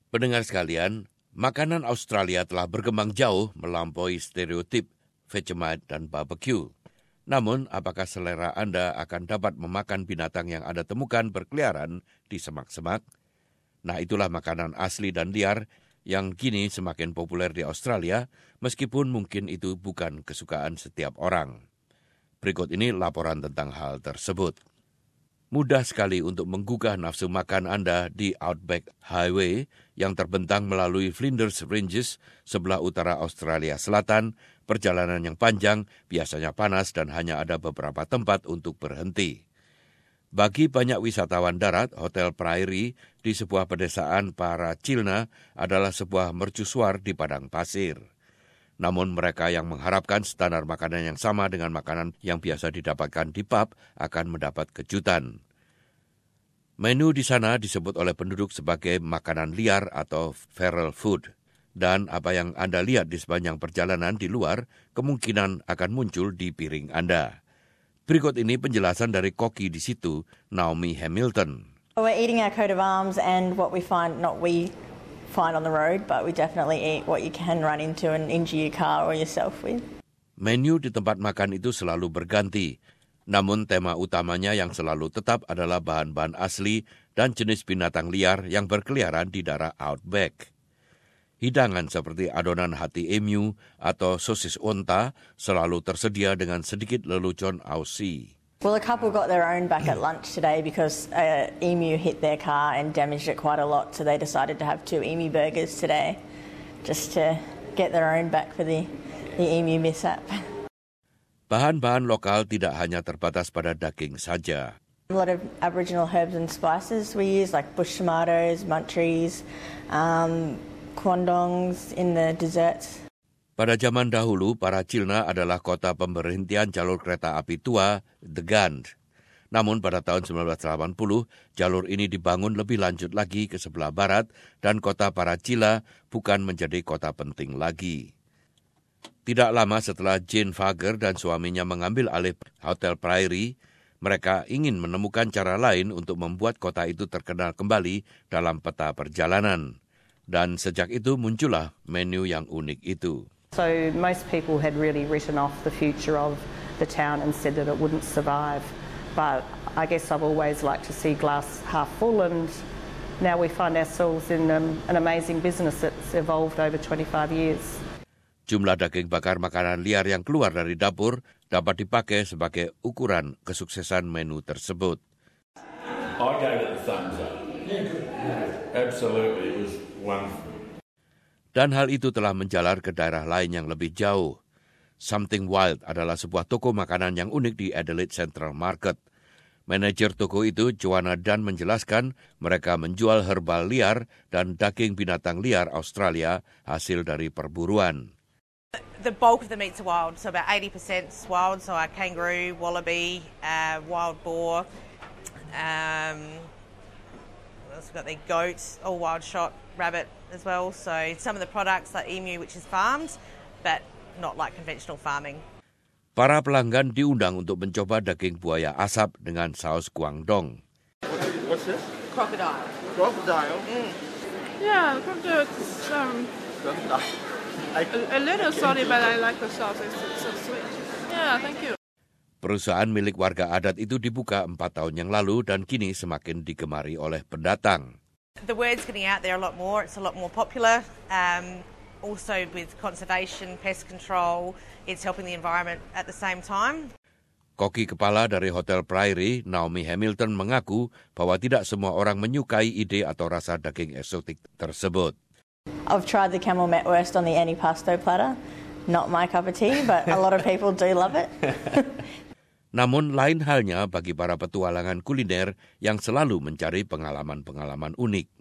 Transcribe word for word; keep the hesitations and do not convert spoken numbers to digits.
Pendengar sekalian, makanan Australia telah berkembang jauh melampaui stereotip Vegemite dan barbecue. Namun, apakah selera Anda akan dapat memakan binatang yang Anda temukan berkeliaran di semak-semak? Nah, itulah makanan asli dan liar yang kini semakin populer di Australia, meskipun mungkin itu bukan kesukaan setiap orang. Berikut ini laporan tentang hal tersebut. Mudah sekali untuk menggugah nafsu makan Anda di Outback Highway yang terbentang melalui Flinders Ranges sebelah utara Australia Selatan. Perjalanan yang panjang, biasanya panas dan hanya ada beberapa tempat untuk berhenti. Bagi banyak wisatawan darat, Hotel Prairie di sebuah pedesaan Parachilna adalah sebuah mercusuar di padang pasir. Namun mereka yang mengharapkan standar makanan yang sama dengan makanan yang biasa didapatkan di pub akan mendapat kejutan. Menu di sana disebut oleh penduduk sebagai makanan liar atau feral food. Dan apa yang Anda lihat di sepanjang perjalanan di luar kemungkinan akan muncul di piring Anda. Berikut ini penjelasan dari koki di situ, Naomi Hamilton. We're eating our coat of arms and what we find, not we find on the road, but we definitely eat what you can run into and injure your car or yourself with. Menu di tempat makan itu selalu berganti, namun tema utamanya yang selalu tetap adalah bahan-bahan asli dan jenis binatang liar yang berkeliaran di daerah Outback. Hidangan seperti adonan hati emu atau sosis onta selalu tersedia dengan sedikit lelucon Aussie. Well, a couple got their own back at lunch today because an emu hit their car and damaged it quite a lot, so they decided to have two emu burgers today just to get their own back for the, the emu mishap. Bahan-bahan lokal tidak hanya terbatas pada daging saja. A lot of Aboriginal herbs and spices we use, like bush tomatoes, muntries, um, quandongs in the desserts. Pada zaman dahulu, Parachilna adalah kota pemberhentian jalur kereta api tua, The Gund. Namun pada tahun sembilan belas delapan puluh, jalur ini dibangun lebih lanjut lagi ke sebelah barat dan kota Parachila bukan menjadi kota penting lagi. Tidak lama setelah Jane Fager dan suaminya mengambil alih Hotel Prairie, mereka ingin menemukan cara lain untuk membuat kota itu terkenal kembali dalam peta perjalanan. Dan sejak itu muncullah menu yang unik itu. So most people had really written off the future of the town and said that it wouldn't survive. But I guess I've always liked to see glass half full, and now we find ourselves in um, an amazing business that's evolved over twenty-five years. Jumlah daging bakar makanan liar yang keluar dari dapur dapat dipakai sebagai ukuran kesuksesan menu tersebut. I gave it the thumbs up. Yeah, good. Absolutely, it was wonderful. Dan hal itu telah menjalar ke daerah lain yang lebih jauh. Something Wild adalah sebuah toko makanan yang unik di Adelaide Central Market. Manajer toko itu, Joanna Dunn, menjelaskan mereka menjual herbal liar dan daging binatang liar Australia hasil dari perburuan. The bulk of the meats are wild, so about eighty percent is wild, so our kangaroo, wallaby, uh, wild boar, um, we've got the goat, all wild shot, rabbit as well. So some of the products like emu, which is farmed, but not like conventional farming. Para pelanggan diundang untuk mencoba daging buaya asap dengan saus guangdong. What's this? Crocodile. Crocodile? Mm. Yeah, crocodile is um, Crocodile. a, a little salty, but I like the sauce. It's, it's so sweet. Yeah, thank you. Perusahaan milik warga adat itu dibuka empat tahun yang lalu dan kini semakin digemari oleh pendatang. The word's getting out there a lot more. It's a lot more popular. Um, also with conservation, pest control, it's helping the environment at the same time. Koki kepala dari Hotel Prairie, Naomi Hamilton, mengaku bahwa tidak semua orang menyukai ide atau rasa daging eksotik tersebut. I've tried the camel metwurst on the antipasto platter. Not my cup of tea, but a lot of people do love it. Namun lain halnya bagi para petualangan kuliner yang selalu mencari pengalaman-pengalaman unik.